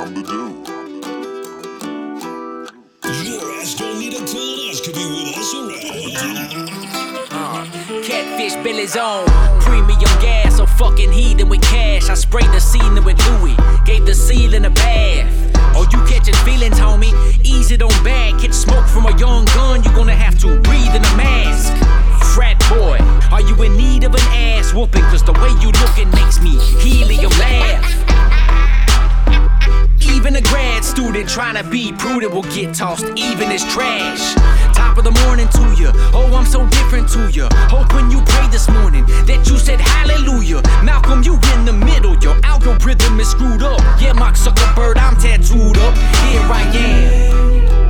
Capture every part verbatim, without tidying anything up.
time to do. Your ass don't need a colonoscopy with us around. Uh, catfish Billy's on premium gas, so fucking heathen with cash. I sprayed the ceiling with Louis, gave the ceiling a bath. Oh, you catching feelings, homie? Ease it on back. Catch smoke from a young gun, you gonna have to breathe in a mask. Frat boy, are you in need of an ass whooping? Cause the way you looking makes me helium laugh. Even a grad student trying to be prudent will get tossed even as trash. Top of the morning to you, oh I'm so different to you. Hope when you prayed this morning that you said hallelujah. Malcolm, you in the middle, your algorithm is screwed up. Yeah, Mark Zuckerberg, I'm tattooed up. Here I am.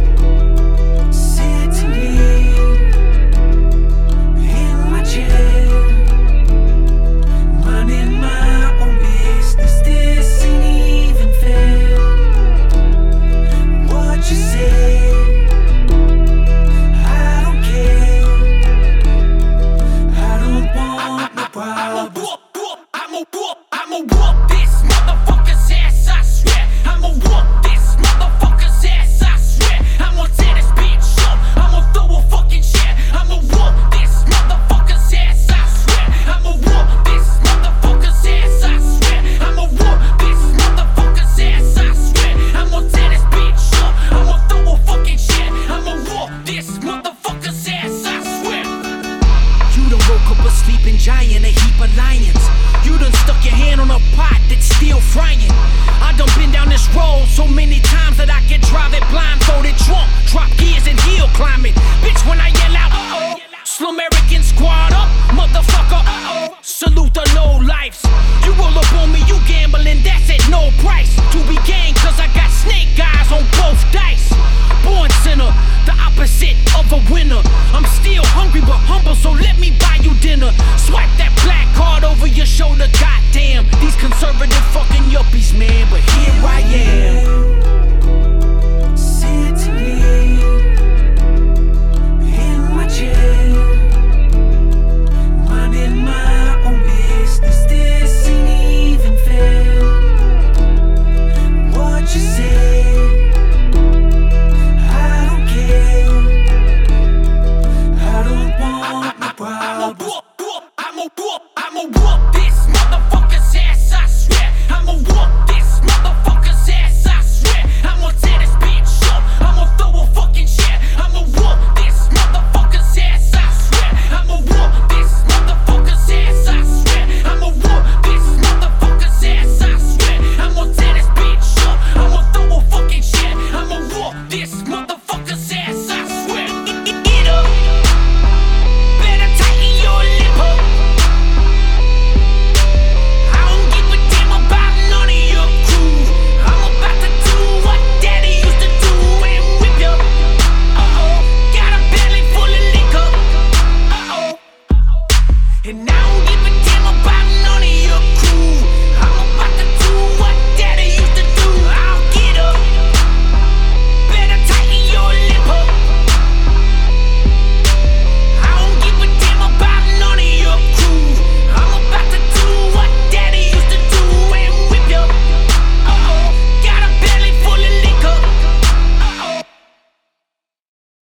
Giant, a heap of lions. You done stuck your hand on a pot that's still frying. I done been down this road so many times that I can drive it blindfolded drunk, drop gears and hill climbing. Bitch, when I yell out, uh-oh, Slumerican squad up, motherfucker, uh-oh. Salute the low lifes. You roll up on me, you gambling, that's at no price. To be gang, cause I got snake eyes on both dice. Born sinner, the opposite of a winner. I'm still hungry but humble, so let me buy you dinner. Swipe that black card over your shoulder, goddamn. These conservative fucking yuppies, man, but here I am. Sitting here in my chair, minding my own business. This ain't even fair. What you say? I don't care. I don't want no problems. I'ma whoop, I'ma whoop this motherfucker's ass, I swear. I'ma whoop this motherfucker's ass, I swear. I'ma tear this bitch up, I'ma throw a fucking chair. I'ma whoop this motherfucker's ass, I swear. I'ma whoop this motherfucker's ass, I swear. I'ma whoop this motherfucker's ass, I swear. I'ma tear this bitch up, I'ma throw a fucking chair. I'ma whoop this motherfucker's ass, I swear. Get up, better tighten your lip up. And now